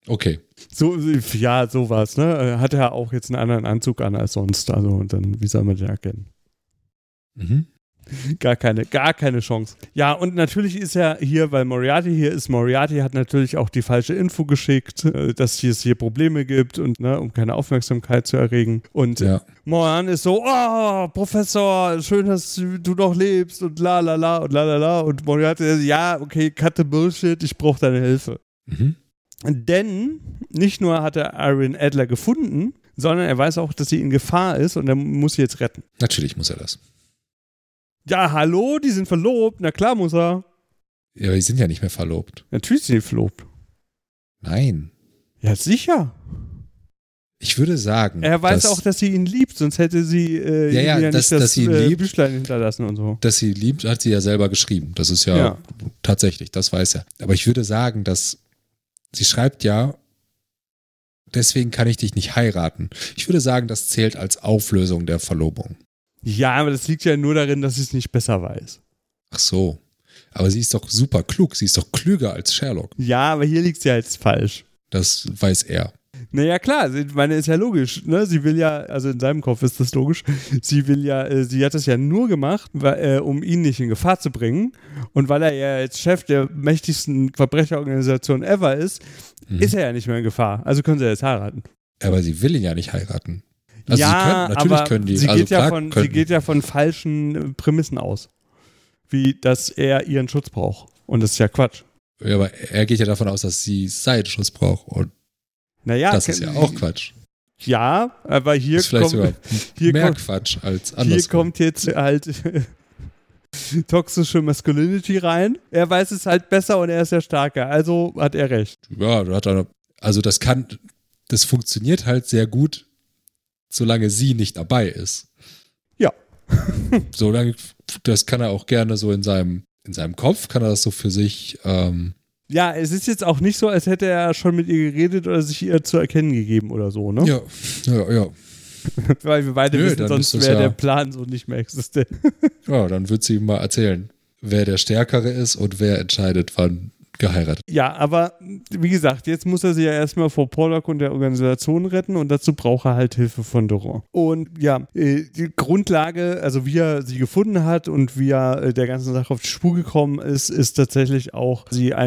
Okay. So, ja, sowas, ne? Hat er auch jetzt einen anderen Anzug an als sonst. Also, und dann, wie soll man den erkennen? Mhm. Gar keine Chance. Ja, und natürlich ist er hier, weil Moriarty hier ist, Moriarty hat natürlich auch die falsche Info geschickt, dass es hier Probleme gibt und, ne, um keine Aufmerksamkeit zu erregen. Und Moran ist so, oh, Professor, schön, dass du noch lebst und la la la und la la la. Und Moriarty ist, ja, okay, cut the bullshit, ich brauche deine Hilfe. Mhm. Denn nicht nur hat er Irene Adler gefunden, sondern er weiß auch, dass sie in Gefahr ist und er muss sie jetzt retten. Natürlich muss er das. Ja, hallo, die sind verlobt. Na klar muss er. Ja, aber die sind ja nicht mehr verlobt. Natürlich sind die verlobt. Nein. Ja, sicher. Ich würde sagen. Er weiß auch, dass sie ihn liebt, sonst hätte sie dass sie ihn liebt, Büchlein hinterlassen und so. Dass sie liebt, hat sie ja selber geschrieben. Das ist ja tatsächlich, das weiß er. Aber ich würde sagen, dass sie schreibt ja, deswegen kann ich dich nicht heiraten. Ich würde sagen, das zählt als Auflösung der Verlobung. Ja, aber das liegt ja nur darin, dass sie es nicht besser weiß. Ach so. Aber sie ist doch super klug. Sie ist doch klüger als Sherlock. Ja, aber hier liegt sie halt falsch. Das weiß er. Naja, klar, ich meine, ist ja logisch, ne? Sie will ja, also in seinem Kopf ist das logisch, sie hat das ja nur gemacht, um ihn nicht in Gefahr zu bringen. Und weil er ja jetzt Chef der mächtigsten Verbrecherorganisation ever ist, ist er ja nicht mehr in Gefahr. Also können sie jetzt heiraten. Aber sie will ihn ja nicht heiraten. Also ja, natürlich können die. Sie geht ja von falschen Prämissen aus. Wie, dass er ihren Schutz braucht. Und das ist ja Quatsch. Ja, aber er geht ja davon aus, dass sie seinen Schutz braucht. Und das ist ja auch Quatsch. Ja, aber hier das ist vielleicht sogar mehr Quatsch als andersrum. Hier kommt jetzt halt toxische Masculinity rein. Er weiß es halt besser und er ist ja stärker. Also hat er recht. Ja, das funktioniert halt sehr gut, solange sie nicht dabei ist. Ja. Solange, das kann er auch gerne so in seinem Kopf, kann er das so für sich. Ja, es ist jetzt auch nicht so, als hätte er schon mit ihr geredet oder sich ihr zu erkennen gegeben oder so, ne? Ja. Weil wir beide wissen, sonst wäre der Plan so nicht mehr existent. Ja, dann wird sie ihm mal erzählen, wer der Stärkere ist und wer entscheidet, wann geheiratet. Ja, aber wie gesagt, jetzt muss er sie ja erstmal vor Pollock und der Organisation retten und dazu braucht er halt Hilfe von Doran. Und ja, die Grundlage, also wie er sie gefunden hat und wie er der ganzen Sache auf die Spur gekommen ist, ist tatsächlich auch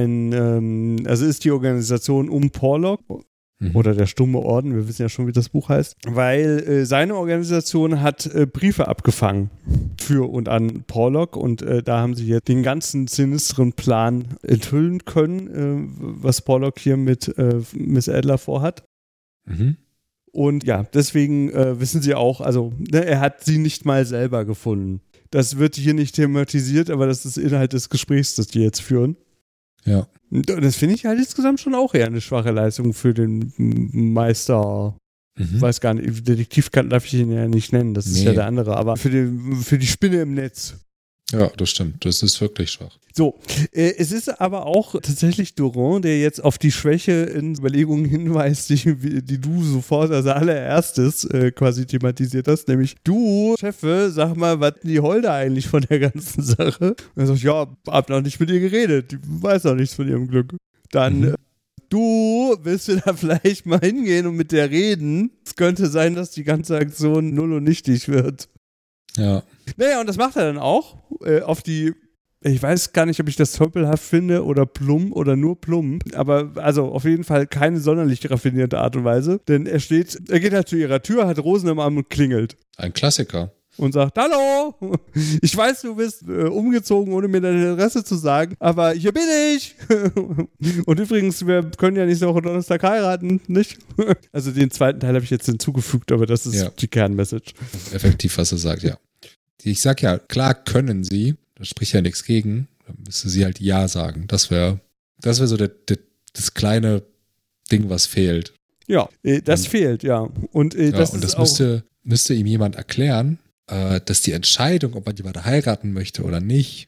ist die Organisation um Pollock. Oder der Stumme Orden, wir wissen ja schon, wie das Buch heißt, weil seine Organisation hat Briefe abgefangen für und an Pollock und da haben sie jetzt den ganzen sinisteren Plan enthüllen können, was Pollock hier mit Miss Adler vorhat. Mhm. Und ja, deswegen wissen sie auch, also er hat sie nicht mal selber gefunden. Das wird hier nicht thematisiert, aber das ist Inhalt des Gesprächs, das die jetzt führen. Ja. Das finde ich halt insgesamt schon auch eher eine schwache Leistung für den Meister. Weiß gar nicht, Detektiv darf ich ihn ja nicht nennen, das ist ja der andere, aber für die Spinne im Netz. Ja, das stimmt, das ist wirklich schwach. So, es ist aber auch tatsächlich Doran, der jetzt auf die Schwäche in Überlegungen hinweist, die du sofort als allererstes quasi thematisiert hast, nämlich du, Chefe, sag mal, was die Holde eigentlich von der ganzen Sache? Und er sagt, ja, hab noch nicht mit ihr geredet, die weiß noch nichts von ihrem Glück. Dann, du, willst du da vielleicht mal hingehen und mit der reden? Es könnte sein, dass die ganze Aktion null und nichtig wird. Ja. Naja, und das macht er dann auch auf die, ich weiß gar nicht, ob ich das tölpelhaft finde oder plump oder nur plump, aber also auf jeden Fall keine sonderlich raffinierte Art und Weise, denn er geht halt zu ihrer Tür, hat Rosen im Arm und klingelt. Ein Klassiker. Und sagt, hallo, ich weiß, du bist umgezogen, ohne mir deine Adresse zu sagen, aber hier bin ich. Und übrigens, wir können ja nächste Woche Donnerstag heiraten, nicht? Also den zweiten Teil habe ich jetzt hinzugefügt, aber das ist die Kernmessage. Effektiv, was er sagt, ja. Ich sag ja, klar können sie, da spricht ja nichts gegen, dann müsste sie halt ja sagen. Das wäre so das kleine Ding, was fehlt. Ja, das fehlt, ja. Und das müsste ihm jemand erklären, dass die Entscheidung, ob man jemanden heiraten möchte oder nicht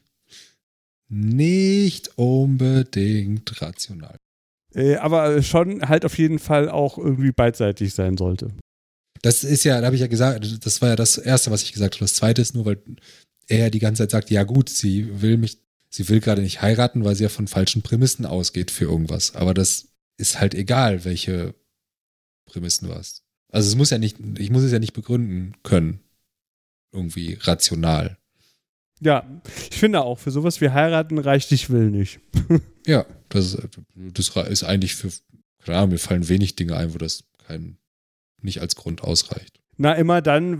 unbedingt rational. Aber schon halt auf jeden Fall auch irgendwie beidseitig sein sollte. Das ist ja, da habe ich ja gesagt, das war ja das Erste, was ich gesagt habe. Das Zweite ist nur, weil er die ganze Zeit sagt, ja gut, sie will gerade nicht heiraten, weil sie ja von falschen Prämissen ausgeht für irgendwas. Aber das ist halt egal, welche Prämissen du hast. Also ich muss es ja nicht begründen können. Irgendwie rational. Ja, ich finde auch, für sowas wie heiraten reicht ich will nicht. Ja, das ist eigentlich keine Ahnung, mir fallen wenig Dinge ein, wo das nicht als Grund ausreicht. Na, immer dann,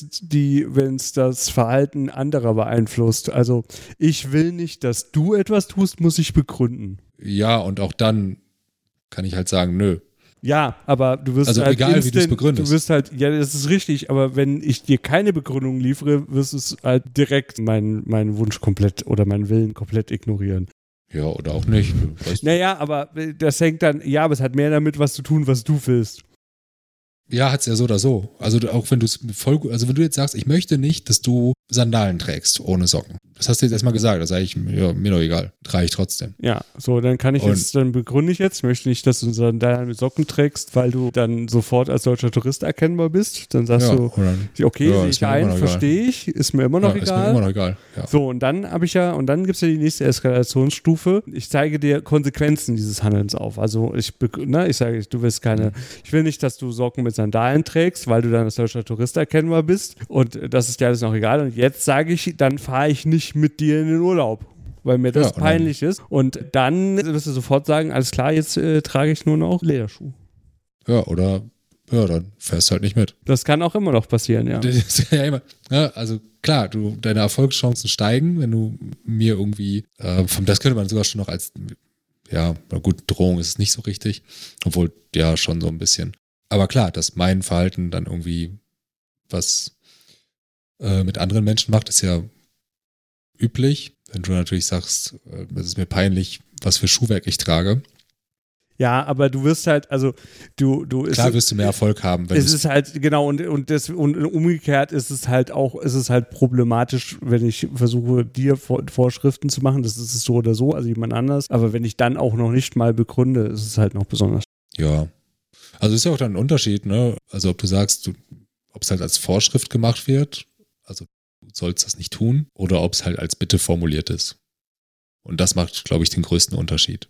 wenn's das Verhalten anderer beeinflusst. Also, ich will nicht, dass du etwas tust, muss ich begründen. Ja, und auch dann kann ich halt sagen, nö. Ja, aber du wirst also halt egal, wie du es begründest. Du wirst halt, ja, das ist richtig, aber wenn ich dir keine Begründung liefere, wirst du es halt direkt meinen Wunsch komplett oder meinen Willen komplett ignorieren. Ja, oder auch nicht. Naja, aber das hängt dann, ja, aber es hat mehr damit was zu tun, was du willst. Ja, hat's ja so oder so. Also auch wenn wenn du jetzt sagst, ich möchte nicht, dass du Sandalen trägst ohne Socken. Das hast du jetzt erstmal gesagt, das sage ich, ja, mir doch egal. Trage ich trotzdem. Ja, so, dann begründe ich jetzt, ich möchte nicht, dass du Sandalen mit Socken trägst, weil du dann sofort als deutscher Tourist erkennbar bist. Dann sagst du, okay, sehe ich ein, verstehe ich, ist mir immer noch egal. Ist mir immer noch egal. Ja. So, und dann gibt's ja die nächste Eskalationsstufe. Ich zeige dir Konsequenzen dieses Handelns auf. Also ich sage, ich will nicht, dass du Socken mit Sandalen trägst, weil du dann als deutscher Tourist erkennbar bist. Und das ist dir alles noch egal. Und jetzt sage ich, dann fahre ich nicht mit dir in den Urlaub, weil mir das peinlich ist. Und dann wirst du sofort sagen, alles klar, jetzt trage ich nur noch Lederschuhe. Ja, dann fährst du halt nicht mit. Das kann auch immer noch passieren, ja. Also klar, deine Erfolgschancen steigen, wenn du mir irgendwie, das könnte man sogar schon noch als, ja, na gut, Drohung ist es nicht so richtig, obwohl, ja, schon so ein bisschen. Aber klar, dass mein Verhalten dann irgendwie was mit anderen Menschen macht, ist ja üblich. Wenn du natürlich sagst, es ist mir peinlich, was für Schuhwerk ich trage. Ja, aber du wirst halt, also klar wirst du mehr Erfolg haben. Es ist halt, genau, und umgekehrt ist es halt problematisch, wenn ich versuche, dir Vorschriften zu machen, das ist es so oder so, also jemand anders, aber wenn ich dann auch noch nicht mal begründe, ist es halt noch besonders. Ja, also ist ja auch dann ein Unterschied, ne? Also ob du sagst, ob es halt als Vorschrift gemacht wird, also du sollst das nicht tun, oder ob es halt als Bitte formuliert ist. Und das macht, glaube ich, den größten Unterschied.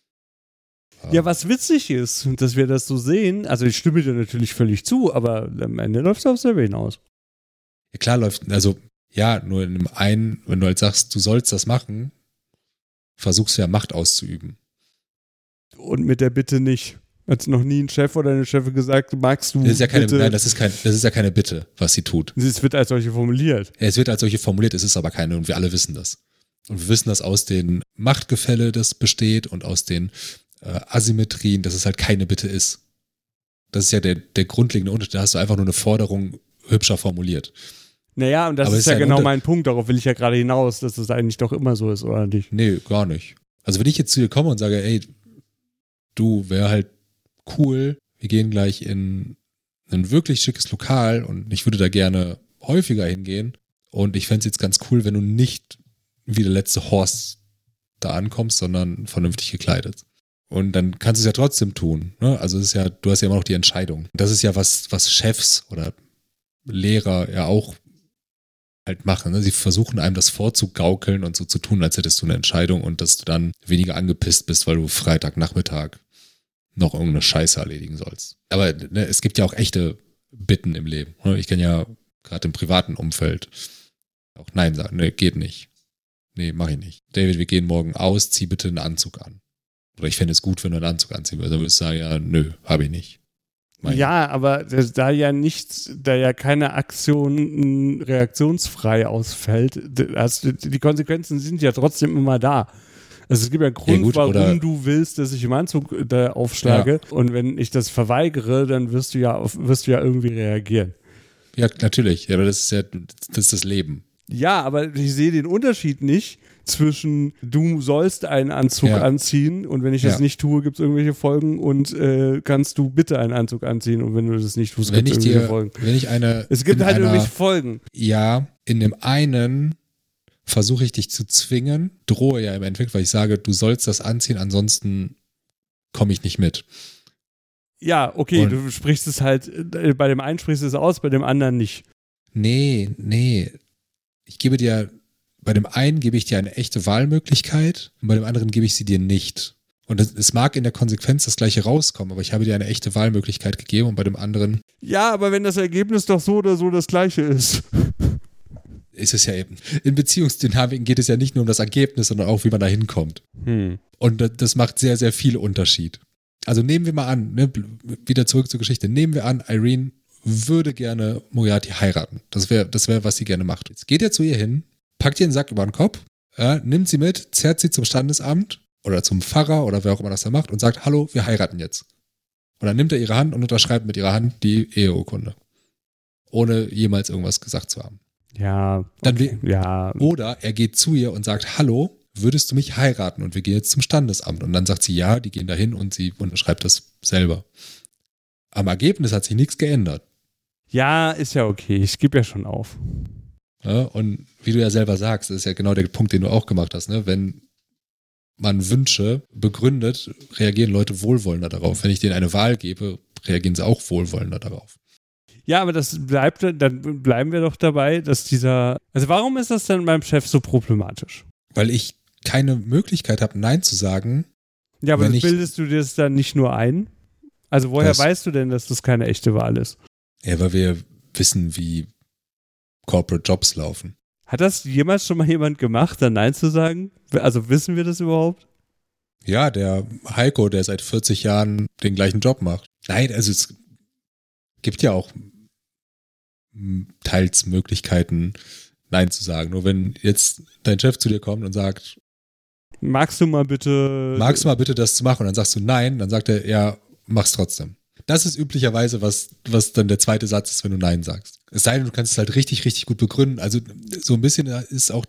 Ja, was witzig ist, dass wir das so sehen, also ich stimme dir natürlich völlig zu, aber am Ende läuft es aufs selbe hinaus. Ja, klar nur in dem einen, wenn du halt sagst, du sollst das machen, versuchst du ja Macht auszuüben. Und mit der Bitte nicht. Hat noch nie ein Chef oder eine Chefin gesagt, magst du das ist ja keine, Nein, das ist ja keine Bitte, was sie tut. Es wird als solche formuliert. Ja, es wird als solche formuliert, es ist aber keine und wir alle wissen das. Und wir wissen das aus den Machtgefälle, das besteht und aus den Asymmetrien, dass es halt keine Bitte ist. Das ist ja der grundlegende Unterschied. Da hast du einfach nur eine Forderung hübscher formuliert. Naja, und das ist ja genau mein Punkt. Darauf will ich ja gerade hinaus, dass das eigentlich doch immer so ist, oder nicht? Nee, gar nicht. Also wenn ich jetzt zu dir komme und sage, ey, du, wär halt cool, wir gehen gleich in ein wirklich schickes Lokal und ich würde da gerne häufiger hingehen und ich fände es jetzt ganz cool, wenn du nicht wie der letzte Horst da ankommst, sondern vernünftig gekleidet. Und dann kannst du es ja trotzdem tun. Ne? Also es ist ja, du hast ja immer noch die Entscheidung. Das ist ja was Chefs oder Lehrer ja auch halt machen. Ne? Sie versuchen einem das vorzugaukeln und so zu tun, als hättest du eine Entscheidung und dass du dann weniger angepisst bist, weil du Freitagnachmittag noch irgendeine Scheiße erledigen sollst. Aber ne, es gibt ja auch echte Bitten im Leben. Ne? Ich kann ja gerade im privaten Umfeld auch Nein sagen. Ne, geht nicht. Nee, mach ich nicht. David, wir gehen morgen aus, zieh bitte einen Anzug an. Oder ich fände es gut, wenn du einen Anzug anziehen würdest. Dann würdest du sagen, ja, nö, habe ich nicht. Ja, aber da ja keine Aktion reaktionsfrei ausfällt, also die Konsequenzen sind ja trotzdem immer da. Also es gibt ja einen Grund, warum du willst, dass ich im Anzug da aufschlage. Ja. Und wenn ich das verweigere, dann wirst du ja irgendwie reagieren. Ja, natürlich. Ja, aber das ist das Leben. Ja, aber ich sehe den Unterschied nicht zwischen du sollst einen Anzug anziehen und wenn ich das nicht tue, gibt es irgendwelche Folgen und kannst du bitte einen Anzug anziehen und wenn du das nicht tust, gibt es irgendwelche Folgen. Es gibt halt irgendwelche Folgen. Ja, in dem einen versuche ich dich zu zwingen, drohe ja im Endeffekt, weil ich sage, du sollst das anziehen, ansonsten komme ich nicht mit. Ja, okay, du sprichst es halt, bei dem einen sprichst du es aus, bei dem anderen nicht. Nee. Bei dem einen gebe ich dir eine echte Wahlmöglichkeit und bei dem anderen gebe ich sie dir nicht. Und es mag in der Konsequenz das Gleiche rauskommen, aber ich habe dir eine echte Wahlmöglichkeit gegeben und bei dem anderen. Ja, aber wenn das Ergebnis doch so oder so das Gleiche ist. Ist es ja eben. In Beziehungsdynamiken geht es ja nicht nur um das Ergebnis, sondern auch, wie man da hinkommt. Und das macht sehr, sehr viel Unterschied. Also nehmen wir mal an, ne, wieder zurück zur Geschichte, nehmen wir an, Irene würde gerne Moriarty heiraten. Das wäre, was sie gerne macht. Jetzt geht er zu ihr hin, packt ihr den Sack über den Kopf, nimmt sie mit, zerrt sie zum Standesamt oder zum Pfarrer oder wer auch immer das da macht und sagt, hallo, wir heiraten jetzt. Und dann nimmt er ihre Hand und unterschreibt mit ihrer Hand die Eheurkunde. Ohne jemals irgendwas gesagt zu haben. Ja. Okay. Ja. Oder er geht zu ihr und sagt, hallo, würdest du mich heiraten? Und wir gehen jetzt zum Standesamt. Und dann sagt sie ja, die gehen dahin und sie unterschreibt das selber. Am Ergebnis hat sich nichts geändert. Ja, ist ja okay. Ich gebe ja schon auf. Ja, und wie du ja selber sagst, ist ja genau der Punkt, den du auch gemacht hast. Ne? Wenn man Wünsche begründet, reagieren Leute wohlwollender darauf. Wenn ich denen eine Wahl gebe, reagieren sie auch wohlwollender darauf. Ja, aber dann bleiben wir doch dabei, dass also warum ist das denn beim Chef so problematisch? Weil ich keine Möglichkeit habe, Nein zu sagen. Ja, aber bildest du dir das dann nicht nur ein? Also woher weißt du denn, dass das keine echte Wahl ist? Ja, weil wir wissen, wie Corporate Jobs laufen. Hat das jemals schon mal jemand gemacht, dann Nein zu sagen? Also wissen wir das überhaupt? Ja, der Heiko, der seit 40 Jahren den gleichen Job macht. Nein, also es gibt ja auch teils Möglichkeiten, Nein zu sagen. Nur wenn jetzt dein Chef zu dir kommt und sagt, magst du mal bitte das zu machen? Und dann sagst du nein, dann sagt er, ja, mach's trotzdem. Das ist üblicherweise, was dann der zweite Satz ist, wenn du Nein sagst. Es sei denn, du kannst es halt richtig, richtig gut begründen. Also so ein bisschen ist auch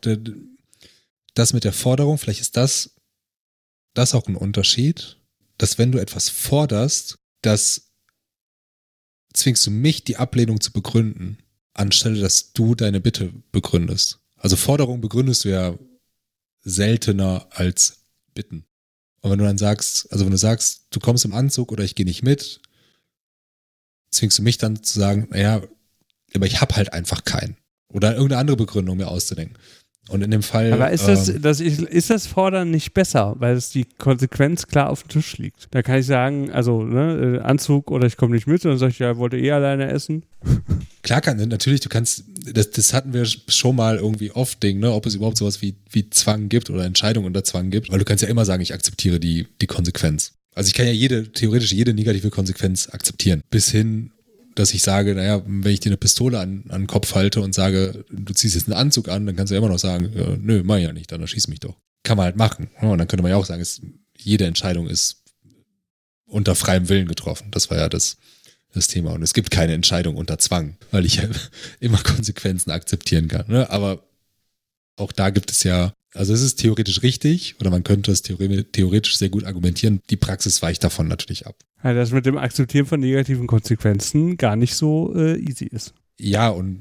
das mit der Forderung, vielleicht ist das auch ein Unterschied, dass wenn du etwas forderst, das zwingst du mich, die Ablehnung zu begründen, anstelle, dass du deine Bitte begründest. Also Forderung begründest du ja seltener als Bitten. Und wenn du sagst, du kommst im Anzug oder ich gehe nicht mit, zwingst du mich dann zu sagen, naja, aber ich habe halt einfach keinen. Oder irgendeine andere Begründung mir auszudenken. Und in dem Fall. Aber ist das Fordern nicht besser, weil es die Konsequenz klar auf dem Tisch liegt? Da kann ich sagen, also ne, Anzug oder ich komme nicht mit und dann sage ich, ja, wollte alleine essen. Klar natürlich, du kannst, das hatten wir schon mal irgendwie oft Ding, ne, ob es überhaupt sowas wie Zwang gibt oder Entscheidung unter Zwang gibt, weil du kannst ja immer sagen, ich akzeptiere die Konsequenz. Also ich kann ja theoretisch jede negative Konsequenz akzeptieren. Bis hin, dass ich sage, naja, wenn ich dir eine Pistole an den Kopf halte und sage, du ziehst jetzt einen Anzug an, dann kannst du ja immer noch sagen, nö, mach ich ja nicht, dann erschieß mich doch. Kann man halt machen. Und dann könnte man ja auch sagen, jede Entscheidung ist unter freiem Willen getroffen. Das war ja das Thema. Und es gibt keine Entscheidung unter Zwang, weil ich ja immer Konsequenzen akzeptieren kann. Ne? Aber auch da gibt es ja, also es ist theoretisch richtig oder man könnte es theoretisch sehr gut argumentieren. Die Praxis weicht davon natürlich ab. Ja, das mit dem Akzeptieren von negativen Konsequenzen gar nicht so easy ist. Ja, und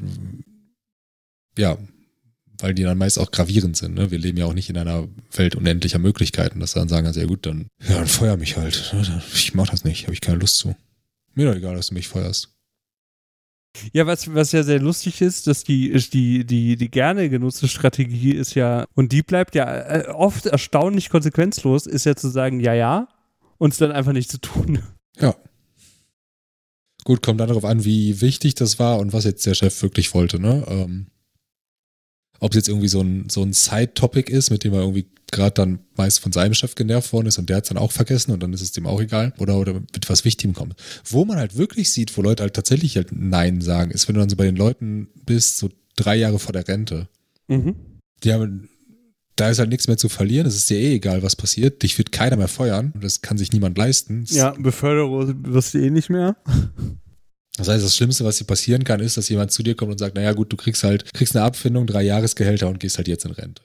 ja, weil die dann meist auch gravierend sind. Ne? Wir leben ja auch nicht in einer Welt unendlicher Möglichkeiten, dass wir dann sagen, also ja gut, dann feuer mich halt. Ich mach das nicht, habe ich keine Lust zu. Mir doch egal, dass du mich feuerst. Ja, was ja sehr lustig ist, dass die gerne genutzte Strategie ist ja, und die bleibt ja oft erstaunlich konsequenzlos, ist ja zu sagen, ja, und es dann einfach nicht zu tun. Ja. Gut, kommt dann darauf an, wie wichtig das war und was jetzt der Chef wirklich wollte, ne? Ob es jetzt irgendwie so ein Side-Topic ist, mit dem er irgendwie gerade dann meist von seinem Chef genervt worden ist und der hat es dann auch vergessen und dann ist es dem auch egal oder mit was Wichtigem kommt. Wo man halt wirklich sieht, wo Leute halt tatsächlich halt Nein sagen, ist, wenn du dann so bei den Leuten bist, so 3 Jahre vor der Rente. Mhm. Da ist halt nichts mehr zu verlieren, es ist dir egal, was passiert, dich wird keiner mehr feuern, das kann sich niemand leisten. Ja, Beförderung wirst du nicht mehr. Das heißt, das Schlimmste, was dir passieren kann, ist, dass jemand zu dir kommt und sagt, naja gut, du kriegst eine Abfindung, 3 Jahresgehälter und gehst halt jetzt in Rente.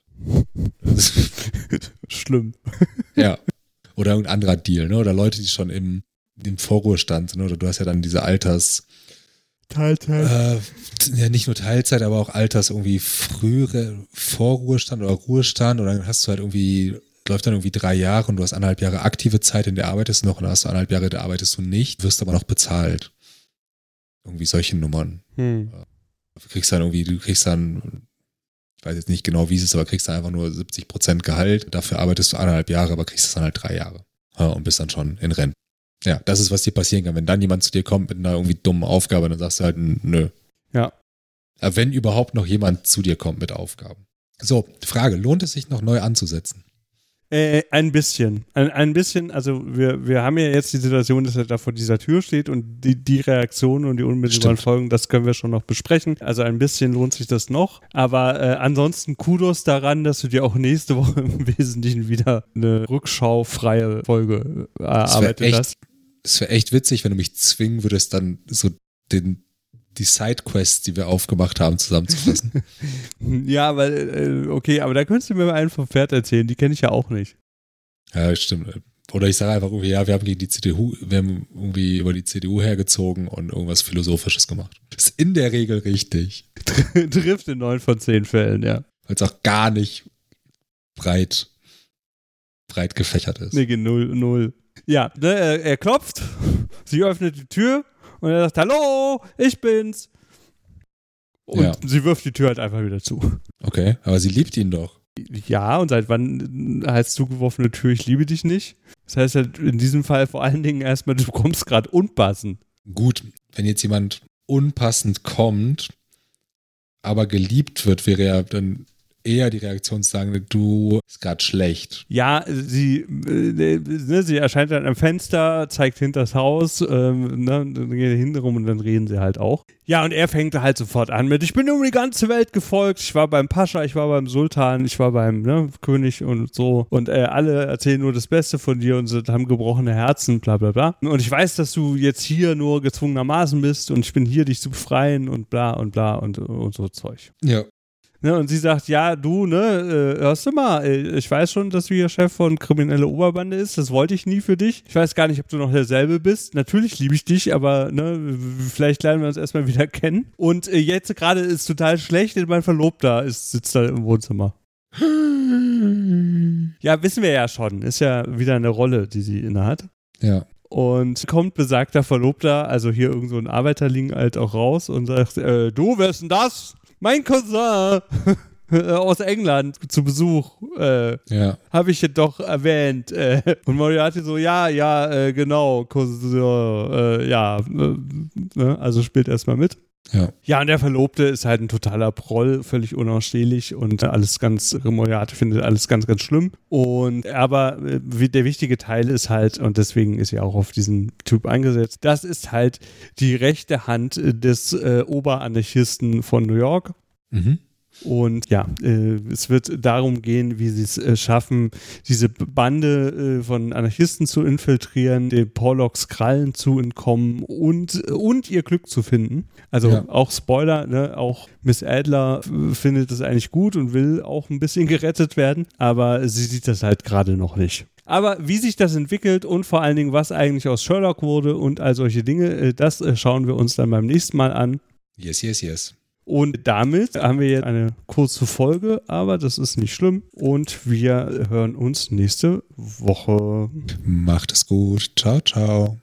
Schlimm. Ja. Oder irgendein anderer Deal, ne? Oder Leute, die schon im Vorruhestand sind, oder du hast ja dann diese Teilzeit. Ja, nicht nur Teilzeit, aber auch irgendwie frühere Vorruhestand oder Ruhestand, oder dann hast du halt läuft dann 3 Jahre und du hast 1,5 Jahre aktive Zeit, in der arbeitest du noch, und dann hast du 1,5 Jahre, da arbeitest du nicht, wirst aber noch bezahlt. Irgendwie solche Nummern. Du kriegst dann, ich weiß jetzt nicht genau, wie es ist, aber kriegst dann einfach nur 70% Gehalt. Dafür arbeitest du 1,5 Jahre, aber kriegst es dann halt 3 Jahre. und bist dann schon in Rennen. Ja, das ist, was dir passieren kann. Wenn dann jemand zu dir kommt mit einer irgendwie dummen Aufgabe, dann sagst du halt, nö. Ja. Aber wenn überhaupt noch jemand zu dir kommt mit Aufgaben. So, Frage, lohnt es sich noch neu anzusetzen? Ein bisschen. Ein bisschen, also wir haben ja jetzt die Situation, dass er da vor dieser Tür steht und die Reaktionen und die unmittelbaren Folgen, das können wir schon noch besprechen. Also ein bisschen lohnt sich das noch. Aber ansonsten Kudos daran, dass du dir auch nächste Woche im Wesentlichen wieder eine rückschaufreie Folge erarbeitet hast. Es wäre echt witzig, wenn du mich zwingen würdest, dann so die Sidequests, die wir aufgemacht haben, zusammenzufassen. Ja, weil, okay, aber da könntest du mir mal einen vom Pferd erzählen, die kenne ich ja auch nicht. Ja, stimmt. Oder ich sage einfach irgendwie, ja, wir haben irgendwie über die CDU hergezogen und irgendwas Philosophisches gemacht. Das ist in der Regel richtig. Trifft in 9 von 10 Fällen, ja. Weil es auch gar nicht breit gefächert ist. Nee, 0. Ja, ne, er klopft, sie öffnet die Tür und er sagt, hallo, ich bin's. Und sie wirft die Tür halt einfach wieder zu. Okay, aber sie liebt ihn doch. Ja, und seit wann heißt zugeworfene Tür, ich liebe dich nicht? Das heißt halt in diesem Fall vor allen Dingen erstmal, du kommst gerade unpassend. Gut, wenn jetzt jemand unpassend kommt, aber geliebt wird, wäre ja dann eher die Reaktion zu sagen, du ist gerade schlecht. Ja, sie erscheint dann am Fenster, zeigt hinter das Haus, dann geht er hinten rum und dann reden sie halt auch. Ja, und er fängt halt sofort an mit, ich bin um die ganze Welt gefolgt, ich war beim Pascha, ich war beim Sultan, ich war beim König und so und alle erzählen nur das Beste von dir und haben gebrochene Herzen, bla bla bla. Und ich weiß, dass du jetzt hier nur gezwungenermaßen bist und ich bin hier, dich zu befreien und bla und so Zeug. Ja. Ne, und sie sagt, ja, du, hörst du mal, ich weiß schon, dass du hier Chef von kriminelle Oberbande ist, das wollte ich nie für dich. Ich weiß gar nicht, ob du noch derselbe bist. Natürlich liebe ich dich, aber vielleicht lernen wir uns erstmal wieder kennen. Und jetzt gerade ist total schlecht, denn mein Verlobter sitzt da im Wohnzimmer. Ja, wissen wir ja schon. Ist ja wieder eine Rolle, die sie innehat. Ja. Und kommt besagter Verlobter, also hier irgend so ein Arbeiterling halt auch raus und sagt, du, wer ist denn das? Mein Cousin aus England zu Besuch, habe ich doch erwähnt. Und Moriarty so, genau, Cousin, also spielt erstmal mit. Ja. Ja, und der Verlobte ist halt ein totaler Proll, völlig unausstehlich und Moriarty findet alles ganz, ganz schlimm. Aber der wichtige Teil ist halt, und deswegen ist ja auch auf diesen Typ eingesetzt, das ist halt die rechte Hand des Oberanarchisten von New York. Mhm. Und ja, es wird darum gehen, wie sie es schaffen, diese Bande von Anarchisten zu infiltrieren, den Porlocks Krallen zu entkommen und ihr Glück zu finden. Also auch Spoiler, auch Miss Adler findet es eigentlich gut und will auch ein bisschen gerettet werden, aber sie sieht das halt gerade noch nicht. Aber wie sich das entwickelt und vor allen Dingen, was eigentlich aus Sherlock wurde und all solche Dinge, das schauen wir uns dann beim nächsten Mal an. Yes. Und damit haben wir jetzt eine kurze Folge, aber das ist nicht schlimm. Und wir hören uns nächste Woche. Macht es gut. Ciao, ciao.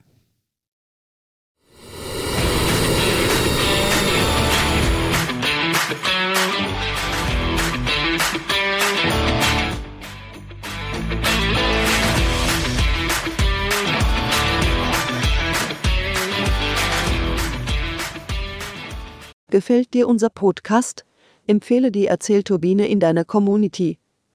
Gefällt dir unser Podcast? Empfehle die Erzählturbine in deiner Community.